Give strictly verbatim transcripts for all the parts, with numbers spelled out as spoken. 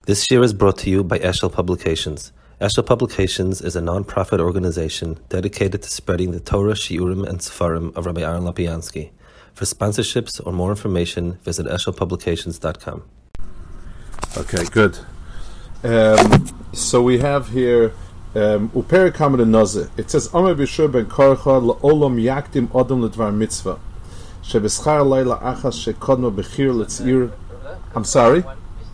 This year is brought to you by Eshel Publications. Eshel Publications is a non-profit organization dedicated to spreading the Torah, Shiurim, and Sefarim of Rabbi Aaron Lapiansky. For sponsorships or more information, visit eshel publications dot com. Okay, good. Um, so we have here Uperik Hamad Nozeh. It says, Amar Bishur ben Korcha la'olam yakdim odom ledvar mitzvah. Shebeschar layla achas shekodma bechir letzir. I'm sorry?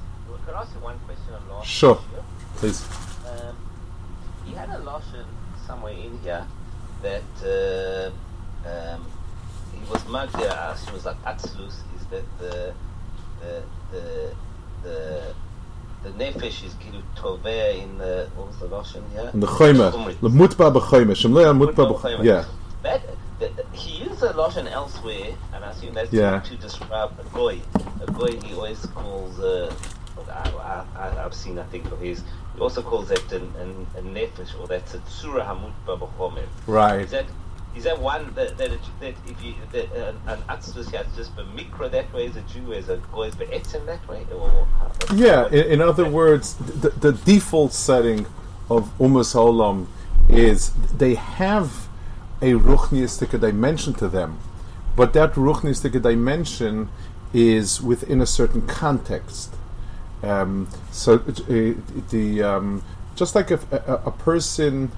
Sure, please. Um, you had a lashon somewhere in here that uh, um, he was magdir us. It was like atzlus. Is that the the the the the nefesh is kilu toveh in the what was the lashon here? In the chayma, the mutba b'chayma, shemlei mutba b'chayma. Yeah. That the, the, he used a lashon elsewhere, and I assume that's yeah. to, to describe a goy. A goy he always calls. Uh, I, I, I've seen, I think, of his. He also calls that an, an, a nefesh, or that's a tzura hamutba b'chomer. Right. Is that is that one that that, it, that if you that uh, an atzlus has just b'mikra that way as a Jew, as a goy is be'etzem that way, or yeah. In, in other words, the, the default setting of Umas Ha'olam is they have a ruchniistic dimension to them, but that ruchniistic dimension is within a certain context. Um, so uh, the um, just like if a, a person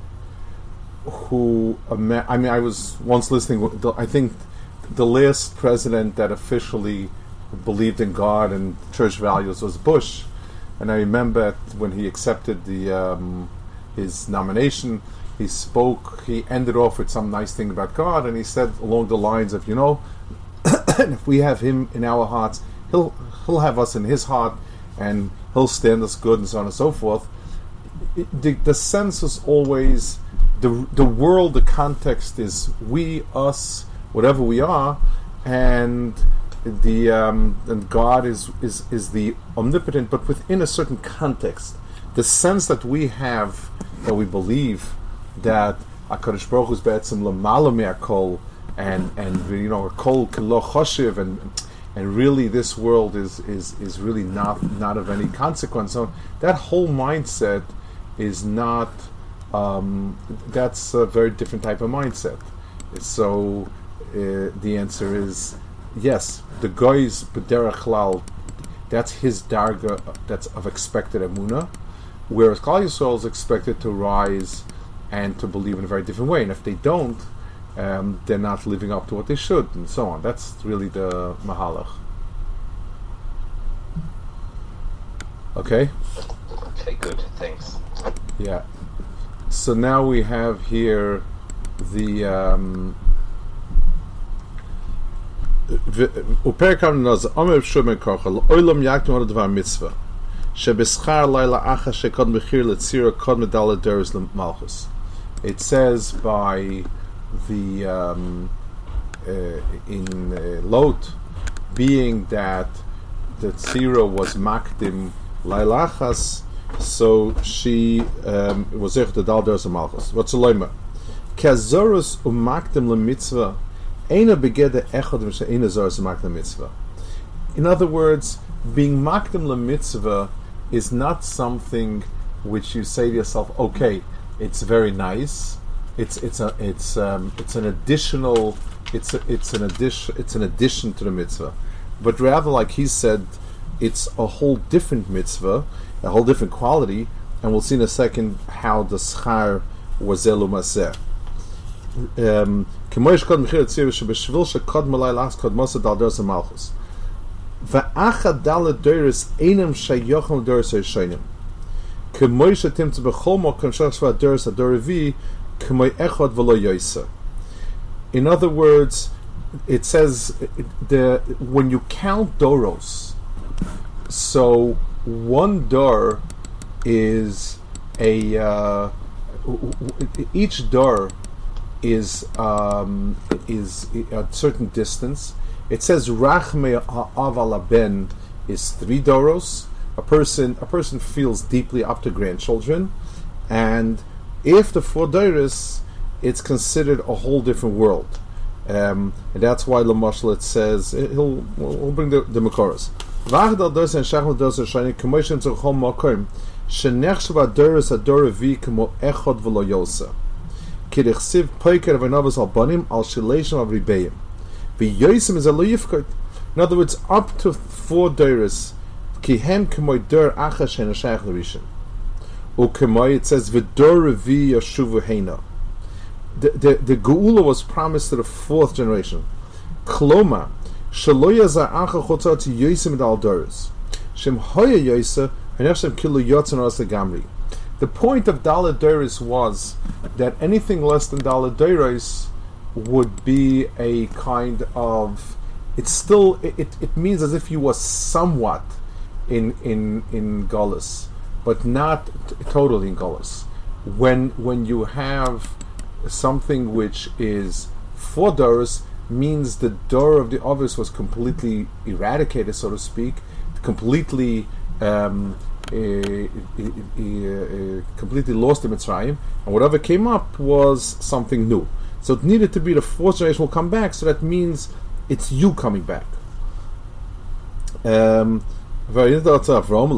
who I mean I was once listening. I think the last president that officially believed in God and church values was Bush, and I remember when he accepted the um, his nomination, he spoke. He ended off with some nice thing about God, and he said along the lines of, you know, if we have Him in our hearts, He'll He'll have us in His heart. And He'll stand us good, and so on and so forth. It, the, the sense is always the the world. The context is we, us, whatever we are, and the um, and God is is is the omnipotent, but within a certain context. The sense that we have, that we believe that HaKadosh Baruch Hu is be'etzem l'mala me'akol, and and you know kol k'lo choshev, and And really, this world is, is, is really not not of any consequence. So that whole mindset is not. Um, that's a very different type of mindset. So uh, the answer is yes. The goy's b'derech klal, that's his darga. That's of expected emunah, whereas Klal Yisrael is expected to rise and to believe in a very different way. And if they don't, Um, they're not living up to what they should, and so on. That's really the mahalach. Okay? Okay, good. Thanks. Yeah. So now we have here the um Uperik Hamad Nozeh Amar Bishur ben Korcha la'olam yakdim od ledvar mitzvah shebeschar layla achas shekodma bechir letzira kodma daled deres lemalchus. It says by the um, uh, in uh, Lot, being that the tzira was makdim lailachas, so she um, was ech the dal deres malchus. What's the loimer? Kazorus umakdim lemitzvah eina begede echad misha eina zorus umakdim mitzvah. In other words, being makdim lemitzvah is not something which you say to yourself, okay, it's very nice. It's it's a it's um, it's an additional it's a, it's an addition it's an addition to the mitzvah, but rather, like he said, it's a whole different mitzvah, a whole different quality, and we'll see in a second how the schar was elu maseh. K'moish kod mechir tzir shebeshvil shekod malay lachs kod mosa dal deres malchus va'achad dal deres einem shayochel deres yishonim k'moish timtz bechol mo k'mshach shva deres adorevi. In other words, it says the when you count doros, so one door is a uh, each door is um, is a certain distance. It says rachme ha'av ben is three doros. A person a person feels deeply up to grandchildren, and if the four doros, it's considered a whole different world, um, and that's why Lamashal it says he'll we'll bring the, the Makoros. V'achadal doros and shachmal doros shayne k'moishem tzorchol mokoim shenechshava doros ador vi k'mo echod v'lo yosa k'dichsiv poiker v'novas al bonim al shileshim av ribeim v'yosim is a lo yifkot. In other words, up to four doros kihem k'moi dor achas shen hashayach l'rishon u'k'moi it says v'dor vi yashuvu heina. The, the, the Geula was promised to the fourth generation. Kloma, Shaloya Za'acha Chotzat Yosim Dal Doris. Shem Hoya Yosa, Hanefshem Kilu Yotzan Ras Gamri. The point of Dal Doris was that anything less than Dal Doris would be a kind of. It's still. It, it means as if you were somewhat in in in Golis, but not t- totally in Golis. When when you have something which is four doors, means the door of the others was completely eradicated, so to speak, completely um, uh, uh, uh, completely lost in Mitzrayim, and whatever came up was something new. So it needed to be the fourth generation will come back, so that means it's you coming back. Um, in other words,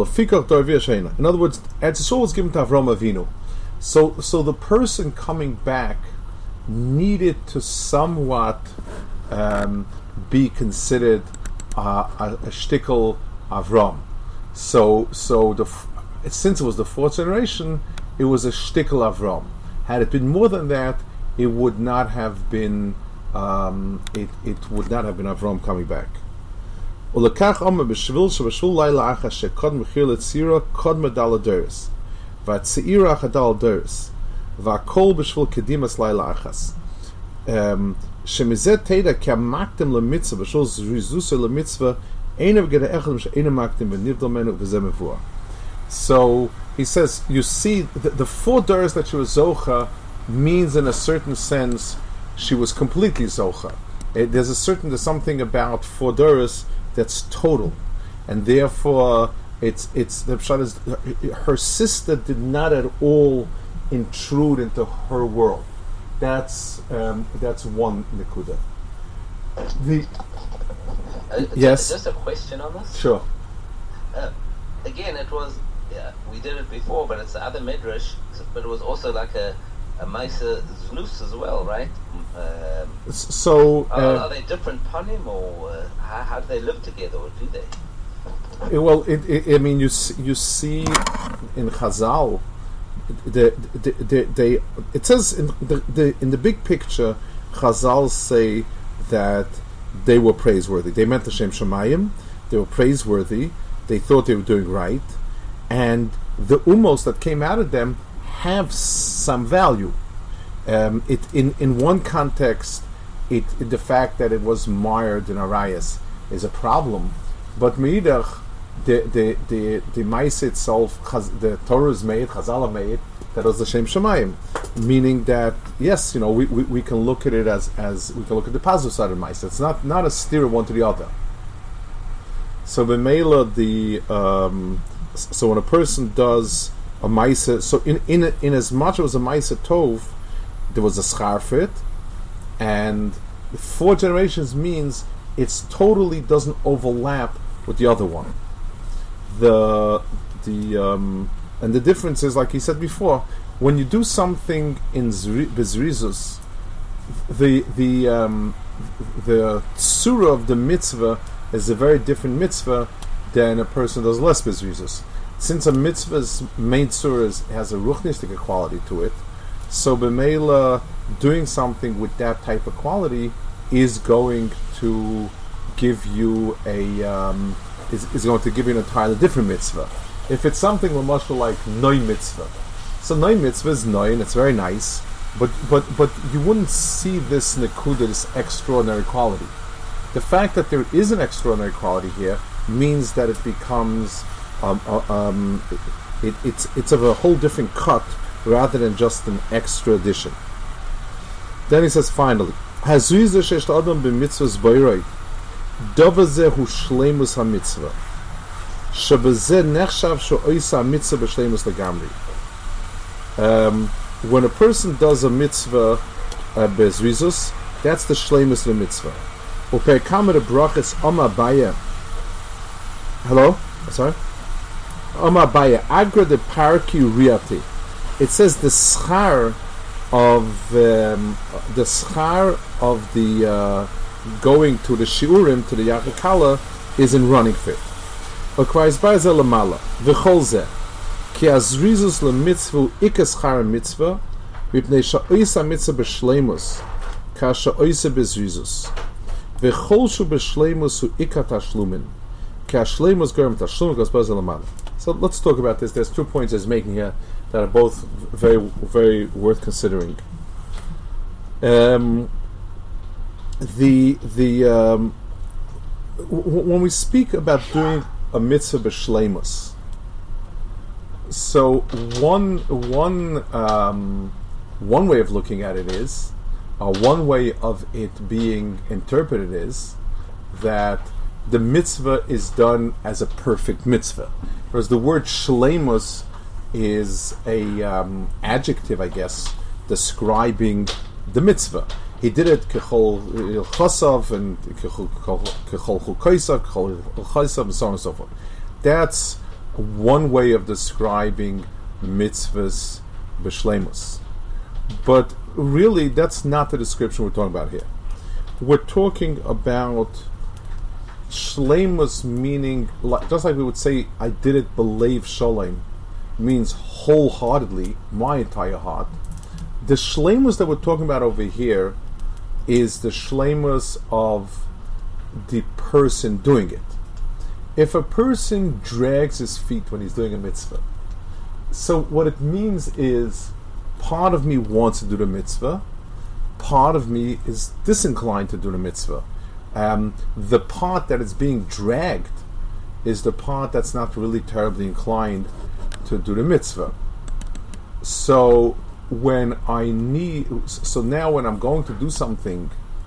Eretz Yisrael was given to Avraham Avinu. So, so the person coming back needed to somewhat um, be considered uh, a, a shtickle Avram. So, so the f- since it was the fourth generation, it was a shtickle Avram. Had it been more than that, it would not have been. Um, it it would not have been Avram coming back. Ulekach Omer b'shvil sheb'shvil layla achas shekod mechir letzira kod medal aderes. V'atzeira achadal deres, v'akol b'shvil kedimas layla achas. Shemizet teida ki amaktim lemitzvah b'shvil zrizusa lemitzvah einav geda echad b'shvil einav maktim v'nivdal menu v'zeh mevua. So he says, you see, the, the four deres that she was zocha means in a certain sense she was completely zocha. It, there's a certain there's something about four deres that's total, and therefore. It's it's the pshat is her, her sister did not at all intrude into her world. That's um, that's one nekuda. The uh, yes, just a question on this. Sure. Uh, again, it was yeah, we did it before, but it's the other midrash. But it was also like a a Maisa Znus as well, right? Um, so uh, are, are they different panim, or uh, how, how do they live together, or do they? It, well, it, it, I mean, you you see in Chazal, the, the, the, they it says in the, the in the big picture, Chazal say that they were praiseworthy. They meant the Shem Shemayim. They were praiseworthy. They thought they were doing right, and the umos that came out of them have some value. Um, it in in one context, it, it the fact that it was mired in Arias is a problem, but meidach. The the the the Maisa itself, the Torah is made, Chazal made, that was the Shem Shemayim, meaning that yes, you know, we, we, we can look at it as as we can look at the positive side of Maisa. It's not not a steer one to the other. So the Mela, the um, so when a person does a Maisa, so in in in as much as a Maisa Tov, there was a schar for it, and four generations means it's totally doesn't overlap with the other one. The the um, and the difference is, like he said before, when you do something in bezrizus, the the um, the surah of the mitzvah is a very different mitzvah than a person does less bezrizus. Since a mitzvah's main surah has a ruchnistic quality to it, so b'meila doing something with that type of quality is going to give you a um, Is, is going to give you an entirely different mitzvah. If it's something much like Noi mitzvah, so Noi mitzvah is Noi and it's very nice, but but but you wouldn't see this nekuda, this extraordinary quality. The fact that there is an extraordinary quality here means that it becomes um, uh, um, it, it's it's of a whole different cut rather than just an extra addition. Then he says finally, Hazuiza shesh adam b'mitzvahs boiroi. Dovazeh hu shleimus ha-mitzvah. Shabazeh nechshav sho'oisa ha-mitzvah b'shleimus legamri. When a person does a mitzvah uh, bezrizus, that's the shleimus le-mitzvah. U'per kamer brachas oma baya Hello? Sorry? Omar Baya, Agra de Parki Riati. It says the schar of um, the schar of the uh, going to the shiurim, to the Yachikala, is in running fit. Okvais Bazel Lamala, Vicholze, Ki Azrizus le mitzvu ikaschar mitzvah, Vipnei Sha'oisa mitzvah b'shleimus, Ka Sha'oisa b'zrizus. Vicholshu b'shleimus hu ikat hashlumin, Ka Shleimus germ tashlum, Okvais Bazel Lamala. So let's talk about this. There's two points he's making here that are both very, very worth considering. Um, the the um, w- when we speak about doing a mitzvah b'shleimus, so one one um, one way of looking at it is, uh, one way of it being interpreted is that the mitzvah is done as a perfect mitzvah, whereas the word shleimus is a um, adjective, I guess, describing the mitzvah. He did it kechol chasav and kechol chukaisav, kechol chasav, and so on and so forth. That's one way of describing mitzvahs b'shleimus. But really, that's not the description we're talking about here. We're talking about shleimus, meaning, like, just like we would say, I did it b'leiv shalom, means wholeheartedly, my entire heart. The shleimus that we're talking about over here is the shleimus of the person doing it. If a person drags his feet when he's doing a mitzvah, so what it means is, part of me wants to do the mitzvah, part of me is disinclined to do the mitzvah. Um, the part that is being dragged is the part that's not really terribly inclined to do the mitzvah. So when I need, so now when I'm going to do something,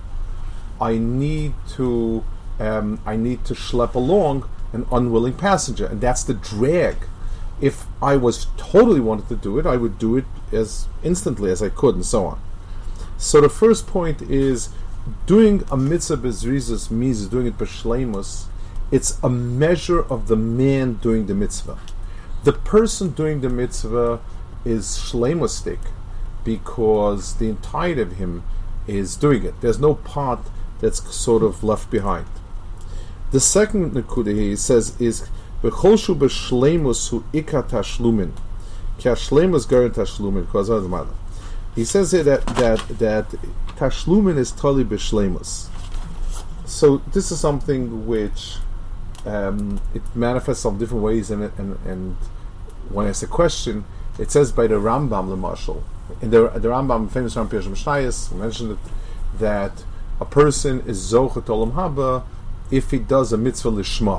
I need to, um, I need to schlep along an unwilling passenger, and that's the drag. If I was totally wanted to do it, I would do it as instantly as I could, and so on. So the first point is, doing a mitzvah b'zrizus means doing it b'shleimus. It's a measure of the man doing the mitzvah. The person doing the mitzvah is shleimustik because the entirety of him is doing it. There's no part that's sort of left behind. The second nekuda he says is v'cholshu b'shleimus hu ikat hashlumin ki hashleimus garin tashlumin because of the mother. He says here that that that tashlumin is tali b'shleimus. So this is something which um, it manifests some different ways in it, and and when I ask a question, it says by the Rambam the Marshal in the the Rambam, famous Rambam Pirush Mishnayos, mentioned it, that a person is zochet olam haba if he does a mitzvah lishma.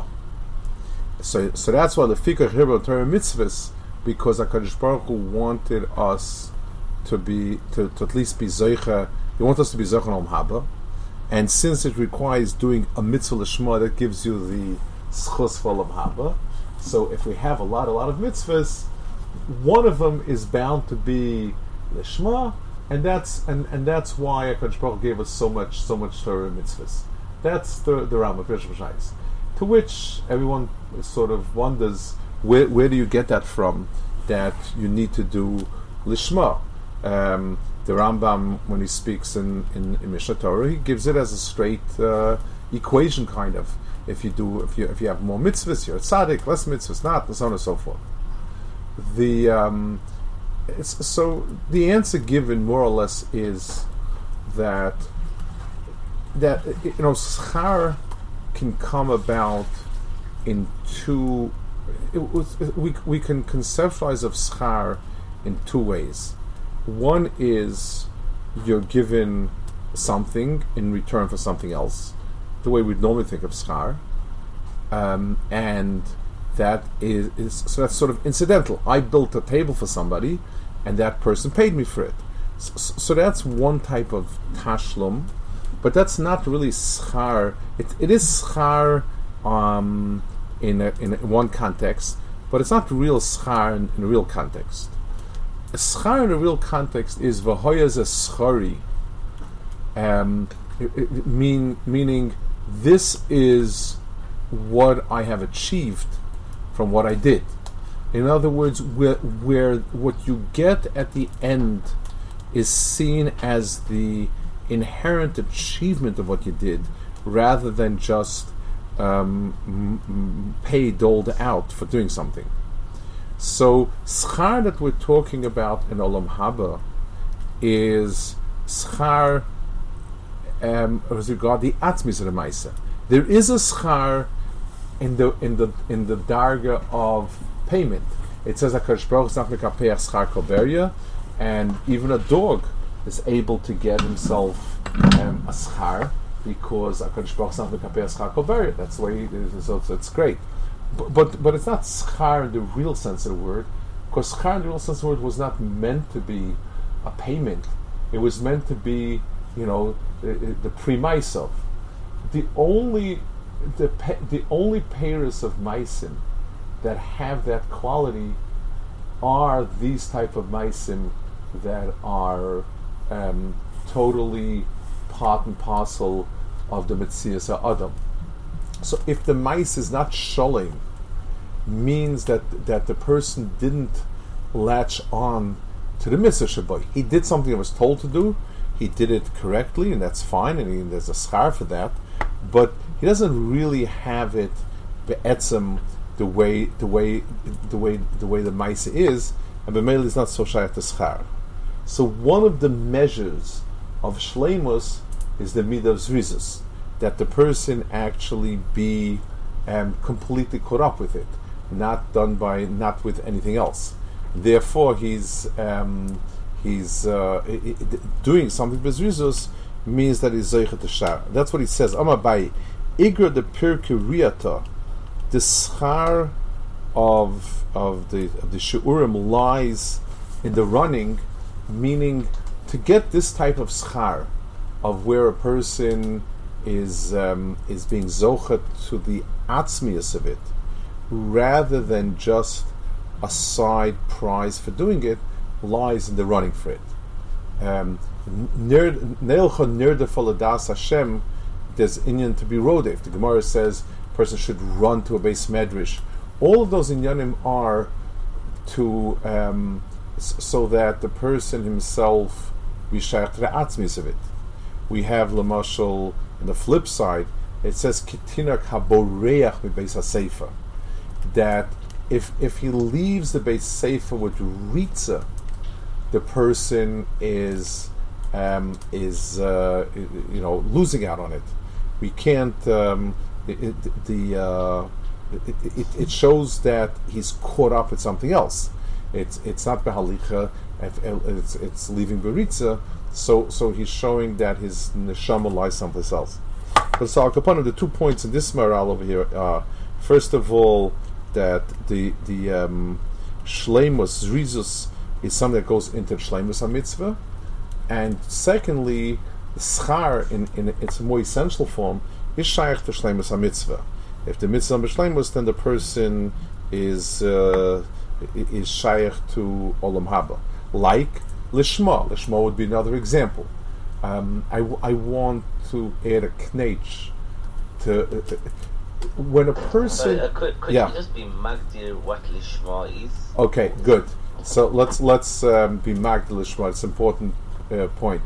So so that's why the fikach hebrew Torah mitzvahs, because HaKadosh Baruch Hu wanted us to be to, to at least be zoicha. He wants us to be zoicha olam haba, and since it requires doing a mitzvah lishma, that gives you the schus for olam haba. So if we have a lot, a lot of mitzvahs, one of them is bound to be lishma, and that's and, and that's why HaKadosh Baruch Hu gave us so much, so much Torah mitzvahs. That's the the Rambam Pirush Mishnayos. To which everyone sort of wonders, where where do you get that from? That you need to do lishma. Um, the Rambam, when he speaks in in, in Mishnah Torah, he gives it as a straight uh, equation, kind of. If you do, if you if you have more mitzvahs, you're a tzaddik. Less mitzvahs, not, and so on and so forth. The um, it's, so the answer given more or less is that that you know schar can come about in two. It was, we we can conceptualize of schar in two ways. One is you're given something in return for something else, the way we'd normally think of schar, um, and that is, is so that's sort of incidental. I built a table for somebody, and that person paid me for it. So, so that's one type of tashlum, but that's not really schar. It, it is schar um, in a, in a, one context, but it's not real schar in, in a real context. A schar in a real context is v'hoya ze schari, um, it, it mean meaning this is what I have achieved from what I did. In other words, where, where what you get at the end is seen as the inherent achievement of what you did, rather than just um, m- m- pay doled out for doing something. So schar that we're talking about in Olam Haba is schar um, as regard the atzmis remaisa. There is a schar in the in the in the darga of payment. It says HaKadosh Baruch Hu is not mekapeach schar kol beria, and even a dog is able to get himself um, a schar because HaKadosh Baruch Hu is not mekapeach schar kol beria. That's the way it is. So it's great. But, but but it's not schar in the real sense of the word, because schar in the real sense of the word was not meant to be a payment. It was meant to be, you know, the, the pre-maisav. The only the the only payers of maisim that have that quality are these type of maisim that are um, totally part and parcel of the Metzias Adam. So if the mais is not sholing, means that that the person didn't latch on to the mitzvah shaboy. He did something that was told to do. He did it correctly, and that's fine, and he, there's a schar for that. But he doesn't really have it be'etzem the way the way the way the way the mais is, and b'meil is not so shayach to schar. So one of the measures of shleimus is the midah of zrizus, that the person actually be um, completely caught up with it, not done by not with anything else. Therefore, he's um, he's uh, I- I- doing something bezrizus means that he's zeichet to shar. That's what he says. Amabai igra de pirkiriyata, the schar of of the of the shiurim lies in the running, meaning to get this type of schar of where a person is um, is being zochet to the atzmius of it, rather than just a side prize for doing it, lies in the running for it. Um, Neilcha nirda faladas Hashem, there's inyan to be rodef. The Gemara says a person should run to a base medrash. All of those inyanim are to um, s- so that the person himself be shaykh to the atzmius of it. We have lamashal on the flip side. It says kitinak haboreach mi beis hasefer, that if if he leaves the beis sefer with ritza, the person is um, is uh, you know losing out on it. We can't. Um, it, it, the uh, it, it, it shows that he's caught up with something else. It's it's not behalicha. It's it's leaving beritza. So so he's showing that his neshama lies someplace else. But so upon the two points in this moral over here are, first of all, that the the um, shleimus rizus is something that goes into shleimus mitzvah, and secondly, the schar in, in its more essential form is shaykh to shleimus mitzvah. If the mitzvah is shleimus, then the person is uh, is shaykh to olam haba. Like lishma, lishma would be another example. Um, I, w- I want to add a knetch to uh, when a person. Sorry, uh, could could yeah. you just be magdir what lishma is? Okay, good. So let's let's um, be magdir lishma. It's an important uh, point.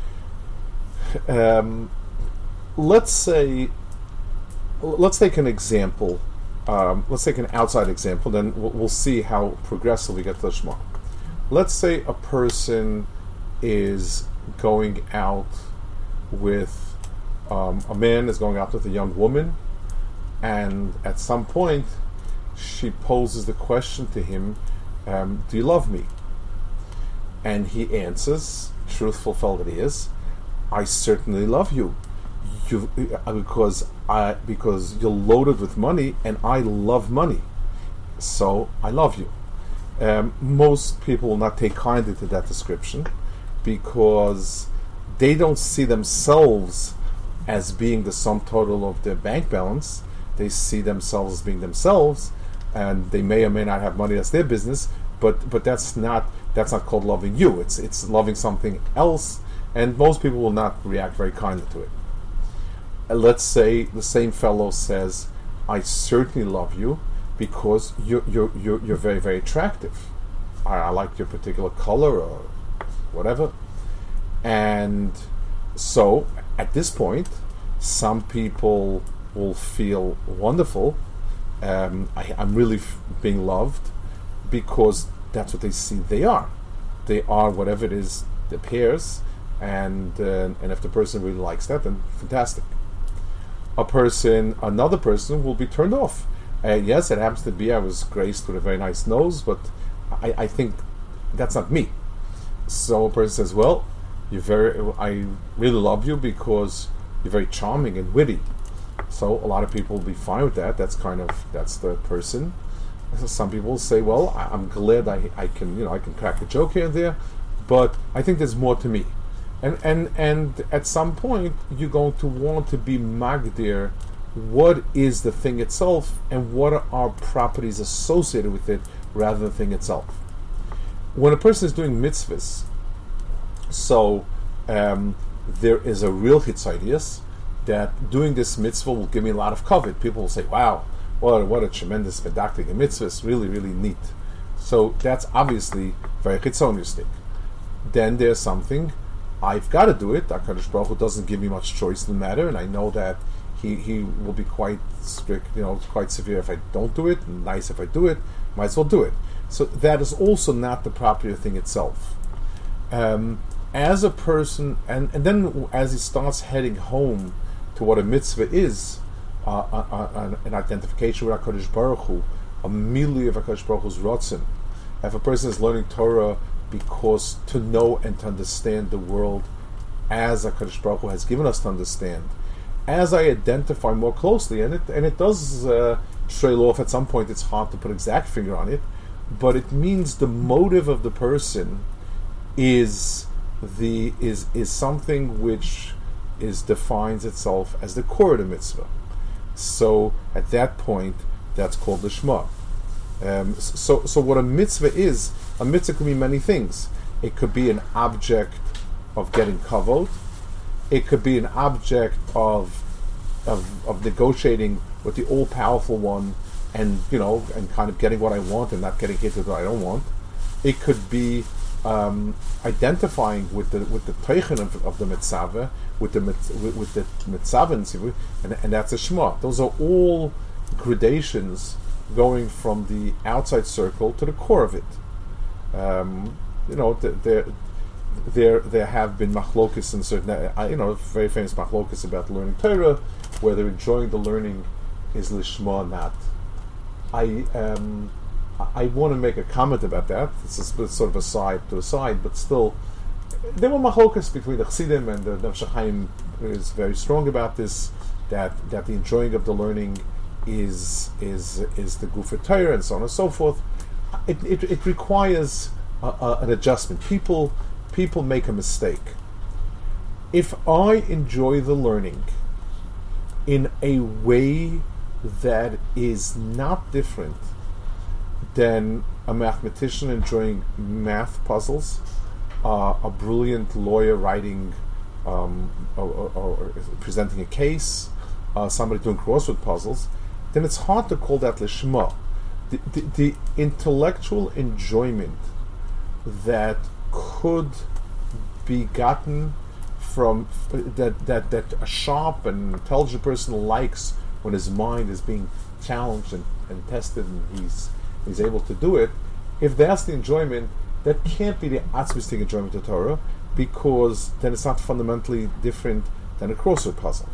Um, let's say, let's take an example. Um, let's take an outside example. Then we'll, we'll see how progressive we get to lishma. Let's say a person is going out with um, a man is going out with a young woman, and at some point she poses the question to him, um, do you love me? And he answers, truthful fellow that he is, I certainly love you, you uh, because I because you're loaded with money and I love money, so I love you. Um, most people will not take kindly to that description, because they don't see themselves as being the sum total of their bank balance. They see themselves as being themselves, and they may or may not have money. That's their business, but but that's not that's not called loving you. It's it's loving something else, and most people will not react very kindly to it. Uh, let's say the same fellow says, I certainly love you because you're you're you're, you're very very attractive. I, I like your particular color or whatever. And so at this point, some people will feel wonderful. Um, I, I'm really f- being loved because that's what they see they are. They are whatever it is that appears, and uh, and if the person really likes that, then fantastic. A person, another person will be turned off. Uh, yes, it happens to be I was graced with a very nice nose, but I, I think that's not me. So a person says, well, you're very, I really love you because you're very charming and witty. So a lot of people will be fine with that. That's kind of, that's the person. Some people say, well, I, I'm glad I, I can, you know, I can crack a joke here and there, but I think there's more to me. And and and at some point, you're going to want to be magdir. What is the thing itself, and what are properties associated with it, rather than the thing itself? When a person is doing mitzvahs, so um, there is a real hitzaidius that doing this mitzvah will give me a lot of kavod. People will say, "Wow, what what a tremendous medactic mitzvah! It's really really neat." So that's obviously very chitzonistic. Then there's something. I've got to do it. HaKadosh Baruch Hu doesn't give me much choice in the matter, and I know that he, he will be quite strict, you know, quite severe if I don't do it, and nice if I do it, might as well do it. So that is also not the property of the thing itself. Um, as a person, and, and then as he starts heading home to what a mitzvah is, uh, uh, uh, an identification with HaKadosh Baruch Hu, a milieu of HaKadosh Baruch Hu's rotzen. If a person is learning Torah because to know and to understand the world as HaKadosh Baruch Hu has given us to understand, as I identify more closely, and it and it does uh, trail off at some point, it's hard to put an exact finger on it, but it means the motive of the person is the is is something which is defines itself as the core of the mitzvah. So at that point, that's called the Shema. Um, so, so what a mitzvah is, a mitzvah could mean many things. It could be an object of getting kavod. It could be an object of of, of negotiating with the all-powerful one, and you know, and kind of getting what I want and not getting hit with what I don't want. It could be um, identifying with the with the teichen of, of the mitzvah, with the with, with the mitzvah, and, and that's a shema. Those are all gradations going from the outside circle to the core of it. Um, you know, there, there, there have been machlokes in certain, uh, you know, very famous machlokes about learning Torah, whether enjoying the learning is lishma or not. I, um, I want to make a comment about that. This is sort of a side to a side, but still, there were machlokes between the Chassidim, and the Nefesh HaChaim is very strong about this. That that the enjoying of the learning is is is the Gufa Torah, and so on and so forth. It it, it requires a, a, an adjustment. People people make a mistake. If I enjoy the learning in a way that is not different than a mathematician enjoying math puzzles, uh, a brilliant lawyer writing um, or, or, or presenting a case, uh, somebody doing crossword puzzles, then it's hard to call that lishma. The, the, the intellectual enjoyment that could be gotten from that, that that a sharp and intelligent person likes when his mind is being challenged and, and tested, and he's he's able to do it. If that's the enjoyment, that can't be the atzmistic enjoyment of Torah, because then it's not fundamentally different than a crossword puzzle.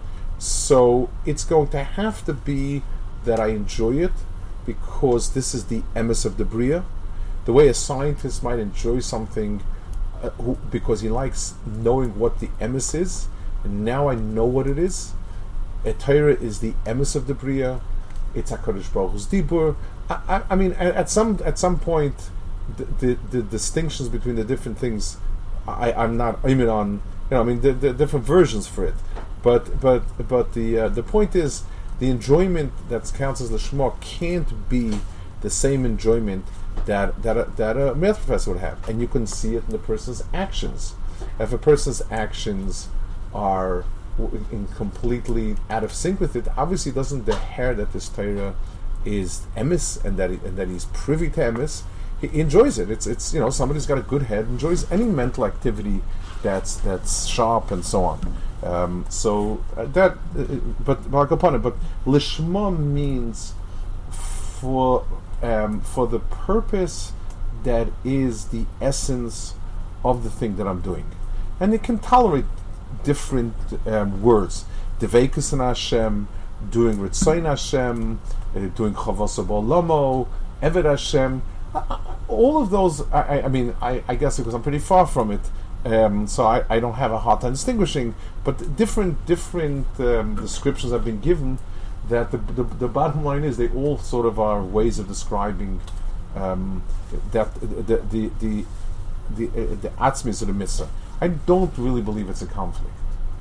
So it's going to have to be that I enjoy it because this is the emes of the Bria. The way a scientist might enjoy something uh, who, because he likes knowing what the emes is, and now I know what it is. A Torah is the emes of the Bria. It's HaKadosh Baruch Hu's dibur. I, I, I mean, at, at some at some point, the, the, the distinctions between the different things, I, I'm not. I mean, on you know, I mean, there are different versions for it. But but but the uh, the point is, the enjoyment that counts as lishma can't be the same enjoyment that that a, that a math professor would have, and you can see it in the person's actions. If a person's actions are w- in completely out of sync with it, obviously doesn't deher that this Torah is emes and that he, and that he's privy to emes. He, he enjoys it. It's it's you know somebody's got a good head, enjoys any mental activity that's that's sharp and so on. Um, so uh, that, uh, but but upon it, but lishma means for um, for the purpose that is the essence of the thing that I'm doing, and it can tolerate different um, words. Deveikus in Hashem, doing Ritzayin Hashem, uh, doing Chavos Lomo, Eved Hashem. Uh, all of those. I, I, I mean, I, I guess because I'm pretty far from it. Um, so I, I don't have a hard time distinguishing, but different different um, descriptions have been given. That the, the the bottom line is they all sort of are ways of describing um, that the the the the, uh, the atzmis of the mitzvah. I don't really believe it's a conflict.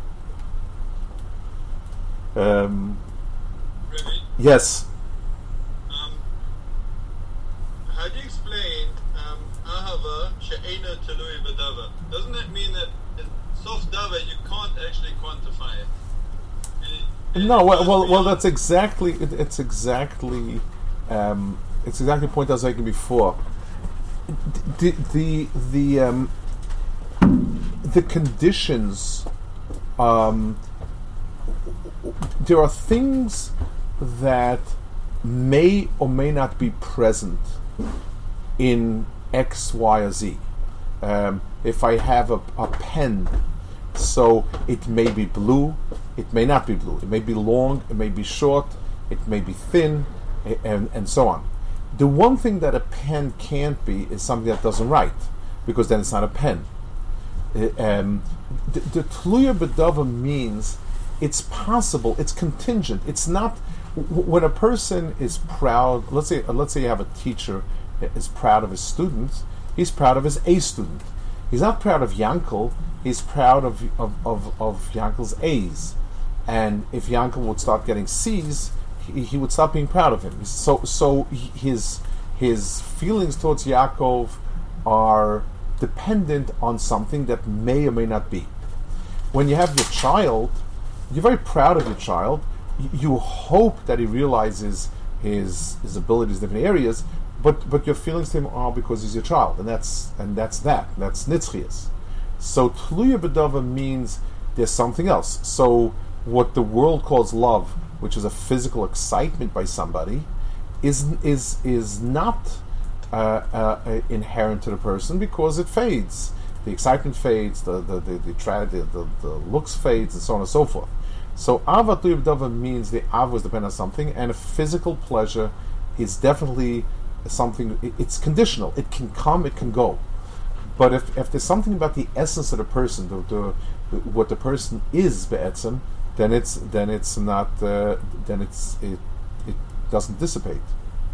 Um, Really? yes. Um, how do you explain um, ahava she'ena telui b'dava? Doesn't that mean that in sof dava you can't actually quantify it? And it- and No, it well, goes well, well beyond- that's exactly it, it's exactly um, it's exactly the point I was making before. The the the um, the conditions. Um, there are things that may or may not be present in X, Y, or Z. Um, if I have a, a pen, so it may be blue, it may not be blue. It may be long, it may be short, it may be thin, a- and, and so on. The one thing that a pen can't be is something that doesn't write, because then it's not a pen. Uh, um, the the tluya b'dava means it's possible, it's contingent. It's not w- when a person is proud. Let's say, uh, let's say you have a teacher that is proud of his students. He's proud of his A student. He's not proud of Yankel. He's proud of of of, of Yankel's A's. And if Yankel would start getting C's, he, he would stop being proud of him. So so he- his his feelings towards Yaakov are dependent on something that may or may not be. When you have your child, you're very proud of your child. Y- You hope that he realizes his his abilities in different areas, but but your feelings to him are because he's your child, and that's and that's that. That's nitzchias. So tluya b'dava means there's something else. So what the world calls love, which is a physical excitement by somebody, is is is not uh, uh, uh, inherent to the person because it fades. The excitement fades, the the the the, tra- the, the, the looks fades, and so on and so forth. So ava tluya b'dava means the ava is dependent on something, and a physical pleasure is definitely something. It, it's conditional. It can come, it can go. But if, if there's something about the essence of the person, the, the, the what the person is be'etzem, then it's then it's not uh, then it's it it doesn't dissipate.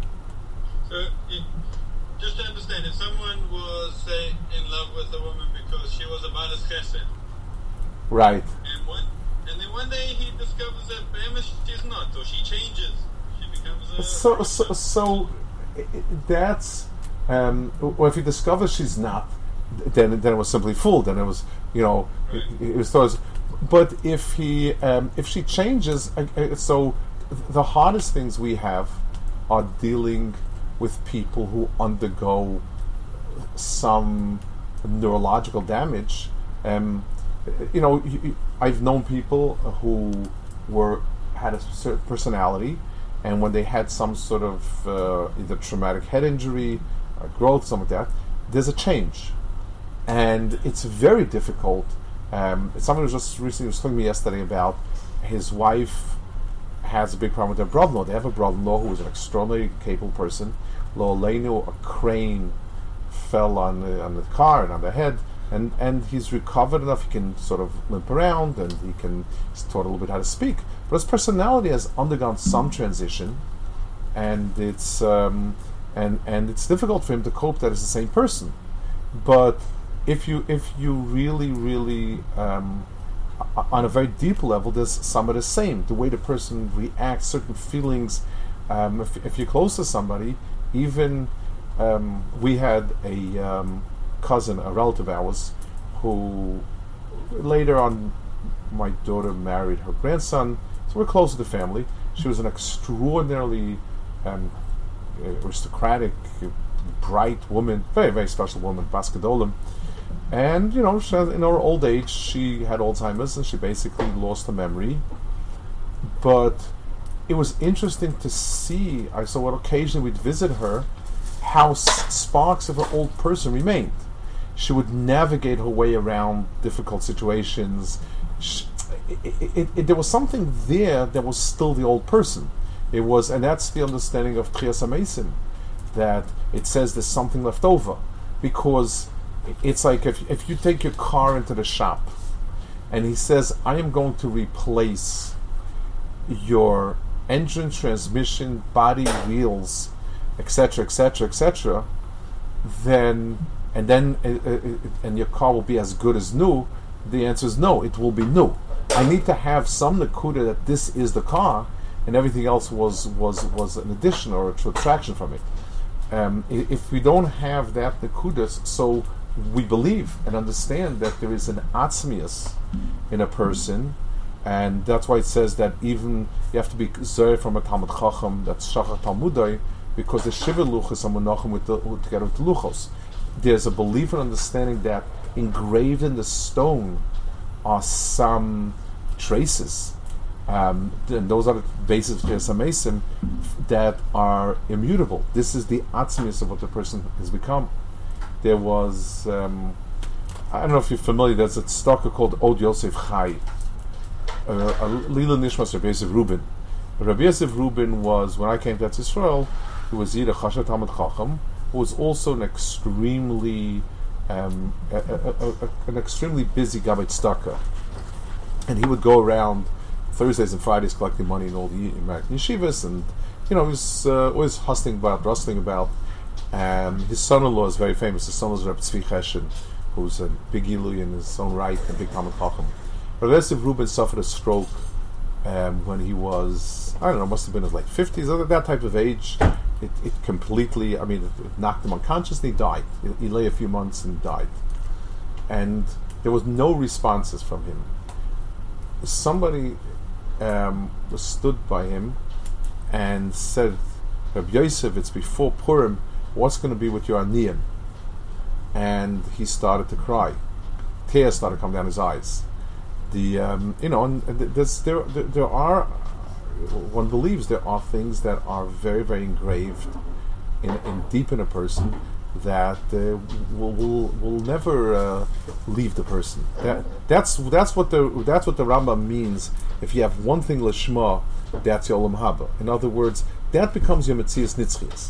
So, it, just to understand, if someone was, say, in love with a woman because she was a balas chesed, Right. and one, and then one day he discovers that behemoth she's not, or she changes, she becomes a. So so so i- i- that's um, or if he discovers she's not, then then it was simply fool. Then it was you know it, it was thought. But if he um, if she changes, uh, uh, so the hardest things we have are dealing with people who undergo some neurological damage. Um, you know, you, you- I've known people who were had a certain personality, and when they had some sort of uh, either traumatic head injury, or growth, something like that, there's a change, and it's very difficult. Um, someone was just recently was telling me yesterday about his wife has a big problem with their brother-in-law. They have a brother-in-law who is an extraordinarily capable person. Lo Aleinu, a crane fell on the, on the car and on the head, and, and he's recovered enough. He can sort of limp around, and he can he's taught a little bit how to speak. But his personality has undergone some transition, and it's um, and and it's difficult for him to cope that it's the same person. But if you if you really really um, o- on a very deep level, there's some of the same. The way the person reacts, certain feelings. Um, if, if you're close to somebody, even um, we had a um, cousin, a relative of ours, who later on my daughter married her grandson, so we're close to the family. She was an extraordinarily um, aristocratic, bright woman, very, very special woman, Bas Gedolim. And, you know, she, in her old age, she had Alzheimer's and she basically lost her memory. But it was interesting to see, I saw what occasionally we'd visit her, how s- sparks of her old person remained. She would navigate her way around difficult situations. She, it, it, it, there was something there that was still the old person. It was, and that's the understanding of Tchias HaMesim, that it says there's something left over. Because it's like if, if you take your car into the shop and he says, I am going to replace your engine, transmission, body, wheels, etc, etc, etc, then and then uh, uh, and your car will be as good as new. The answer is no, it will be new. I need to have some nakuda that this is the car, and everything else was was was an addition or a subtraction from it. Um, if we don't have that nakudas, so we believe and understand that there is an atzmius in a person, and that's why it says that even you have to be zer from a Talmud Chacham, that's Shachar Talmudai, because the Shiva Luchos are Menachem with the, together with the Luchos. There's a belief and understanding that engraved in the stone are some traces, um, and those are the bases of Tchias HaMesim that are immutable. This is the atzmius of what the person has become. There was, um, I don't know if you're familiar, there's a tzedakah called Od Yosef Chai, uh, Lila Nishmas Rabbi Yosef Rubin. Rabbi Yosef Rubin was, when I came to Israel, he was either Chasher Talmud Chacham, who was also an extremely, um, a, a, a, a, an extremely busy Gabbai tzedakah. And he would go around Thursdays and Fridays collecting money in all the American yeshivas, and, you know, he was uh, always hustling about, rustling about. Um, his son-in-law is very famous. His son-in-law is Reb Tzvi Cheshen, who's a big Ilui in his own right, a big Talmud Chacham. Rabbi Yosef Rubin suffered a stroke um, when he was, I don't know, must have been in his like fifties, that type of age. It, it completely, I mean, it, it knocked him unconscious and he died. He, he lay a few months and died. And there was no responses from him. Somebody um, stood by him and said, Rabbi Yosef, it's before Purim, what's going to be with your aniyim? And he started to cry. Tears started coming down his eyes. The um, you know, and there's, there, there there are, one believes there are things that are very very engraved in, in deep in a person that uh, will, will will never uh, leave the person. That that's that's what the that's what the Rambam means. If you have one thing lishma, that's your olam haba. In other words, that becomes your metzias nitzchias.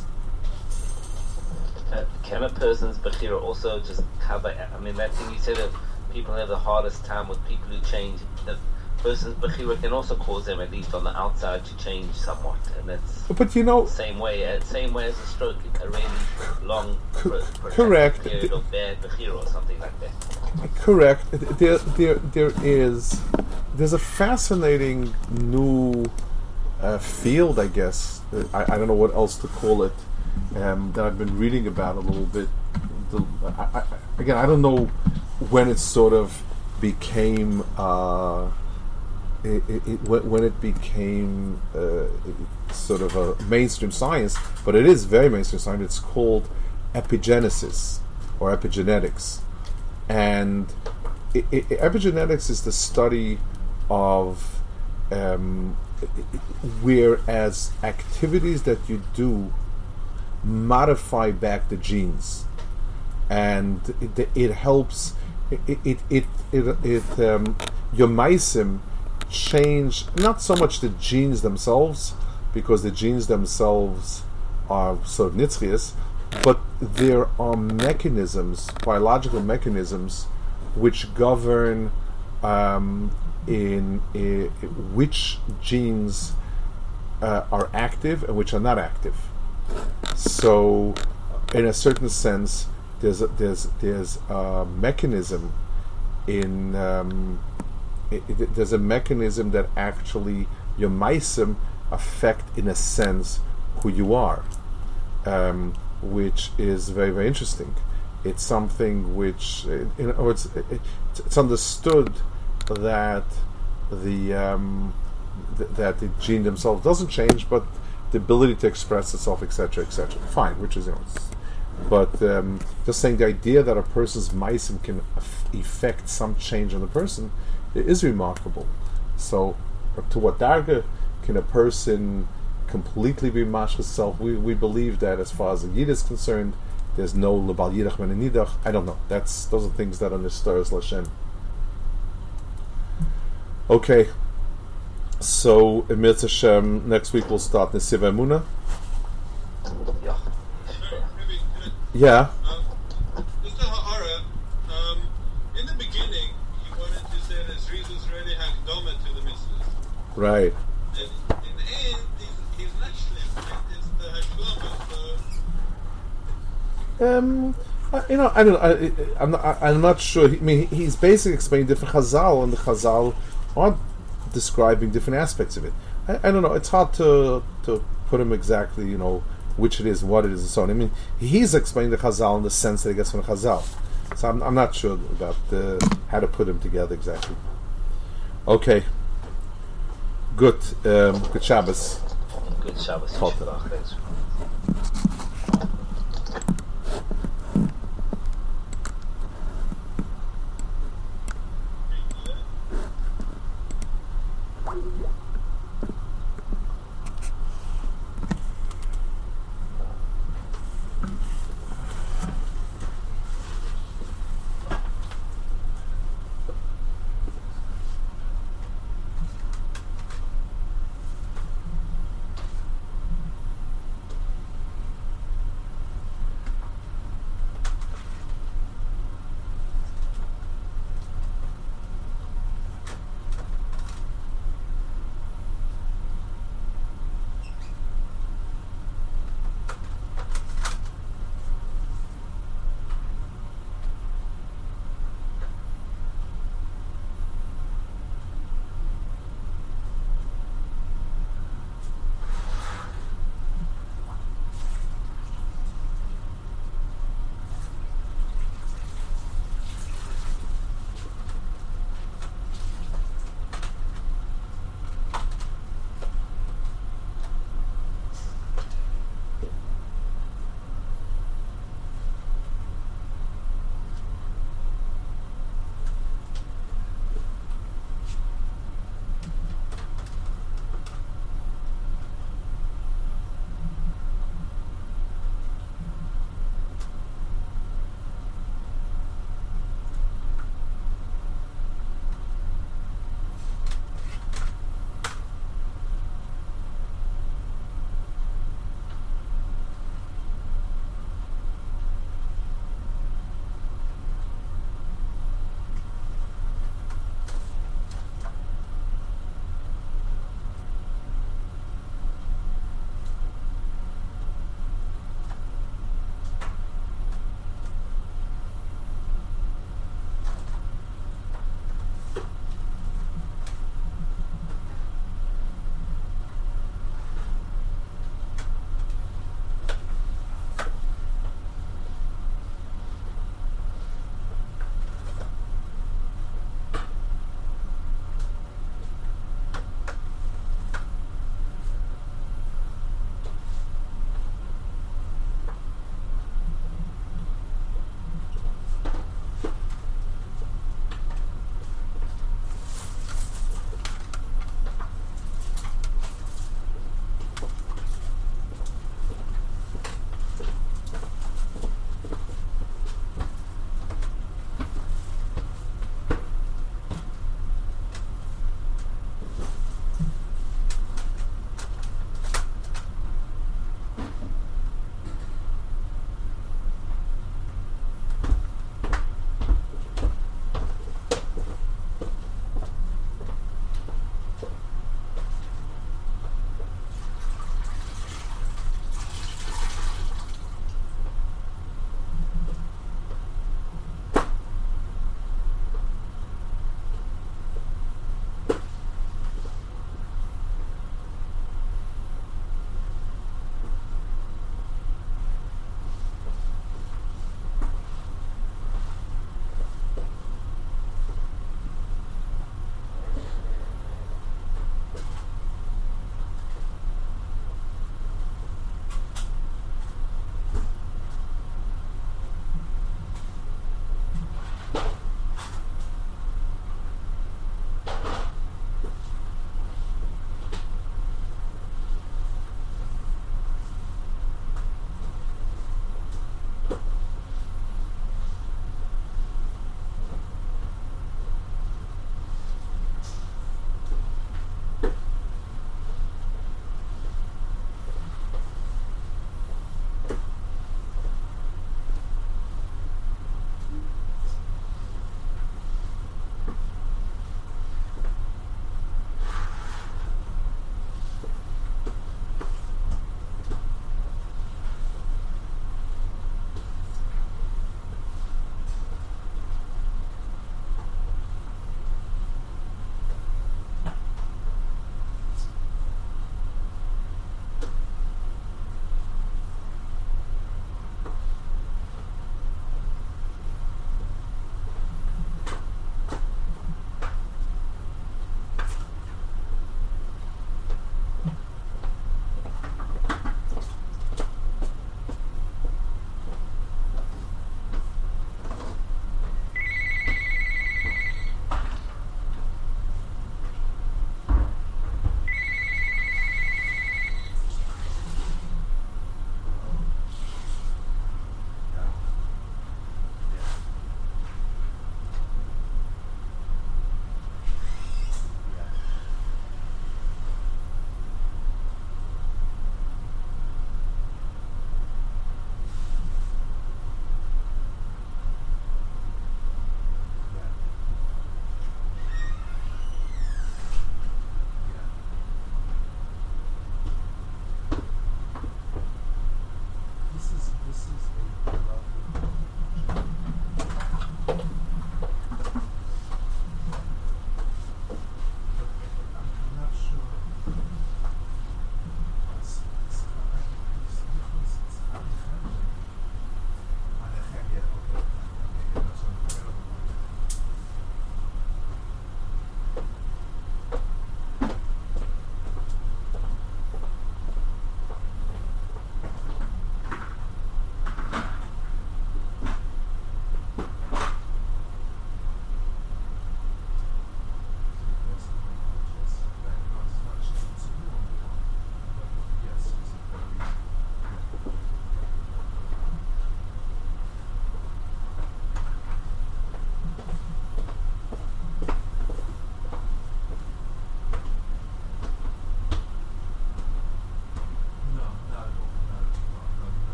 Uh, can a person's bechira also just cover? I mean, that thing you said that people have the hardest time with people who change. The person's bechira can also cause them, at least on the outside, to change somewhat, and that's. But you know, the same way, uh, same way as a stroke, a really long, co- pro- correct period of bad bechira or something like that. Correct. There, there, there is. There's a fascinating new uh, field, I guess. I, I don't know what else to call it. Um, that I've been reading about a little bit. The, I, I, again, I don't know when it sort of became uh, it, it, it, when it became uh, sort of a mainstream science, but it is very mainstream science. It's called epigenesis or epigenetics, and it, it, epigenetics is the study of um, whereas activities that you do modify back the genes, and it, it helps. It it it it, it um, your meisim change not so much the genes themselves, because the genes themselves are sort of nitzchias, but there are mechanisms, biological mechanisms, which govern um, in, in which genes uh, are active and which are not active. So, in a certain sense, there's a, there's there's a mechanism in um, it, it, there's a mechanism that actually your meisim affect, in a sense, who you are, um, which is very very interesting. It's something which, in other words, it, it's understood that the um, th- that the gene themselves doesn't change, but the ability to express itself, et cetera, et cetera. Fine, which is, you know, it's, but um, just saying the idea that a person's meisim can af- effect some change on the person is remarkable. So, to what darga can a person completely be mashchas self? We we believe that as far as the yid is concerned, there's no lebal yidach men nidach. I don't know. That's those are things that are nistars l'Hashem. Okay, so in Mirz Hashem, next week we'll start Nesiv Emunah. Yeah. Maybe, uh, Yeah. Um, Mister Ha'ara, um, in the beginning, he wanted to say that Jesus really had Doma to the missus. Right. And in the end, he's, he's naturally it's the Hashlama, so Um, I- you know, I don't. I, I'm not. I, I'm not sure. He, I mean, he's basically explaining different Chazal, and the Chazal aren't describing different aspects of it. I, I don't know. It's hard to to put him exactly. You know, which it is, what it is, and so on. I mean, he's explaining the Chazal in the sense that he gets from the Chazal. So I'm, I'm not sure about uh, how to put them together exactly. Okay. Good. Um, good Shabbos. Good Shabbos. Tata. Thanks.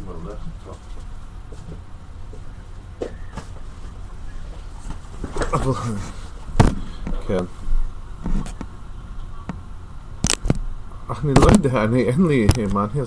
כן. אך אני לא יודע, אני אין לי, מה אני